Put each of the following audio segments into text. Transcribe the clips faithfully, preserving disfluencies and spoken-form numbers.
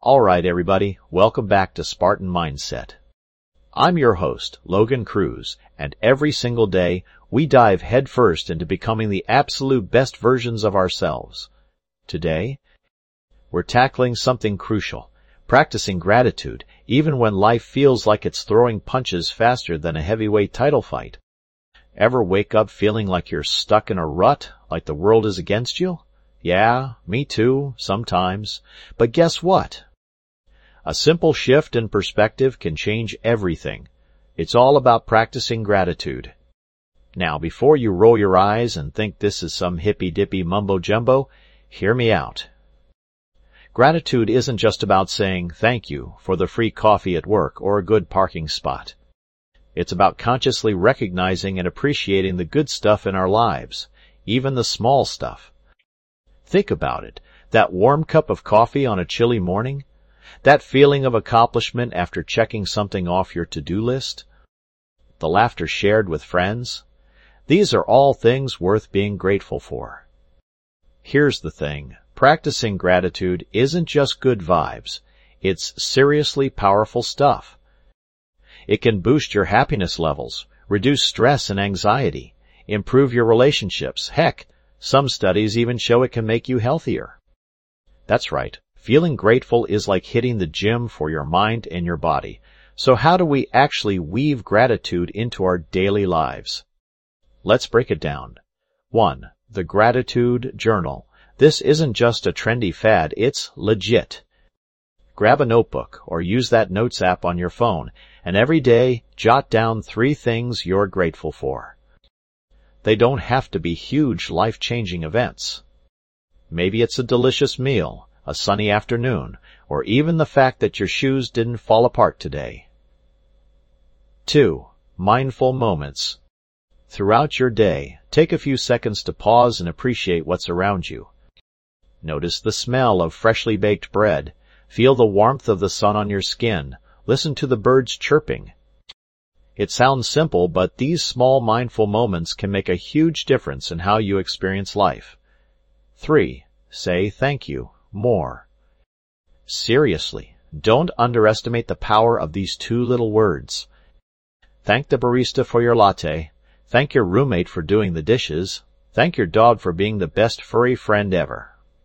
Alright everybody, welcome back to Spartan Mindset. I'm your host, Logan Cruz, and every single day we dive headfirst into becoming the absolute best versions of ourselves. Today, we're tackling something crucial, practicing gratitude even when life feels like it's throwing punches faster than a heavyweight title fight. Ever wake up feeling like you're stuck in a rut, like the world is against you? Yeah, me too, sometimes. But guess what? A simple shift in perspective can change everything. It's all about practicing gratitude. Now, before you roll your eyes and think this is some hippy-dippy mumbo-jumbo, hear me out. Gratitude isn't just about saying thank you for the free coffee at work or a good parking spot. It's about consciously recognizing and appreciating the good stuff in our lives, even the small stuff. Think about it. That warm cup of coffee on a chilly morning? That feeling of accomplishment after checking something off your to-do list? The laughter shared with friends? These are all things worth being grateful for. Here's the thing. Practicing gratitude isn't just good vibes. It's seriously powerful stuff. It can boost your happiness levels, reduce stress and anxiety, improve your relationships. Heck, some studies even show it can make you healthier. That's right. Feeling grateful is like hitting the gym for your mind and your body. So how do we actually weave gratitude into our daily lives? Let's break it down. One, the Gratitude Journal. This isn't just a trendy fad, it's legit. Grab a notebook or use that Notes app on your phone, and every day jot down three things you're grateful for. They don't have to be huge, life-changing events. Maybe it's a delicious meal, a sunny afternoon, or even the fact that your shoes didn't fall apart today. Two, mindful moments. Throughout your day, take a few seconds to pause and appreciate what's around you. Notice the smell of freshly baked bread. Feel the warmth of the sun on your skin. Listen to the birds chirping. It sounds simple, but these small mindful moments can make a huge difference in how you experience life. Three, say thank you. More. Seriously, don't underestimate the power of these two little words. Thank the barista for your latte. Thank your roommate for doing the dishes. Thank your dog for being the best furry friend ever.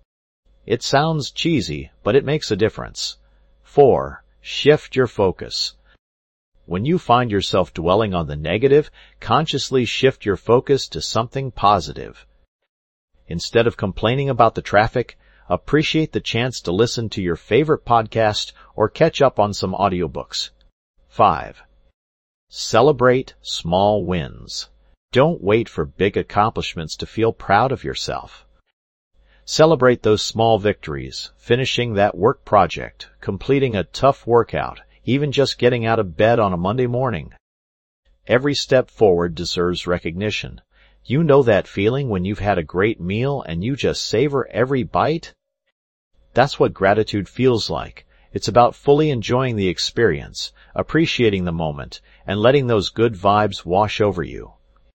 It sounds cheesy, but it makes a difference. Four, shift your focus. When you find yourself dwelling on the negative, consciously shift your focus to something positive. Instead of complaining about the traffic, appreciate the chance to listen to your favorite podcast or catch up on some audiobooks. Five, celebrate small wins. Don't wait for big accomplishments to feel proud of yourself. Celebrate those small victories, finishing that work project, completing a tough workout, even just getting out of bed on a Monday morning. Every step forward deserves recognition. You know that feeling when you've had a great meal and you just savor every bite? That's what gratitude feels like. It's about fully enjoying the experience, appreciating the moment, and letting those good vibes wash over you.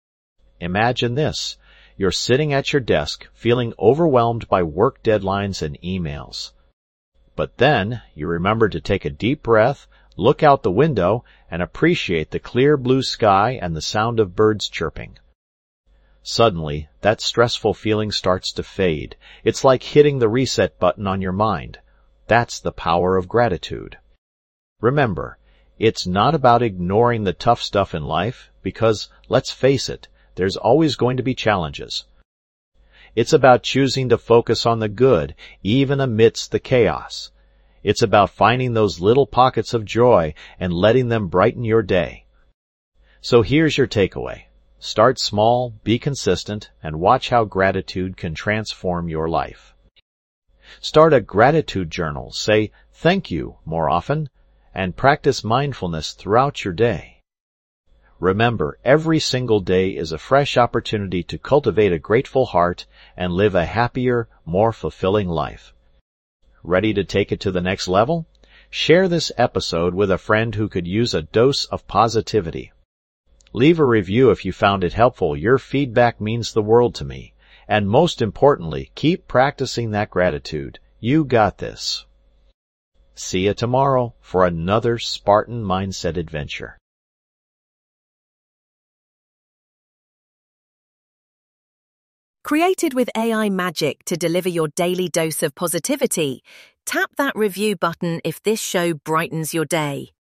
Imagine this. You're sitting at your desk, feeling overwhelmed by work deadlines and emails. But then, you remember to take a deep breath, look out the window, and appreciate the clear blue sky and the sound of birds chirping. Suddenly, that stressful feeling starts to fade. It's like hitting the reset button on your mind. That's the power of gratitude. Remember, it's not about ignoring the tough stuff in life, because, let's face it, there's always going to be challenges. It's about choosing to focus on the good, even amidst the chaos. It's about finding those little pockets of joy and letting them brighten your day. So here's your takeaway. Start small, be consistent, and watch how gratitude can transform your life. Start a gratitude journal. Say thank you more often, and practice mindfulness throughout your day. Remember, every single day is a fresh opportunity to cultivate a grateful heart and live a happier, more fulfilling life. Ready to take it to the next level? Share this episode with a friend who could use a dose of positivity. Leave a review if you found it helpful. Your feedback means the world to me. And most importantly, keep practicing that gratitude. You got this. See you tomorrow for another Spartan Mindset adventure. Created with A I magic to deliver your daily dose of positivity, tap that review button if this show brightens your day.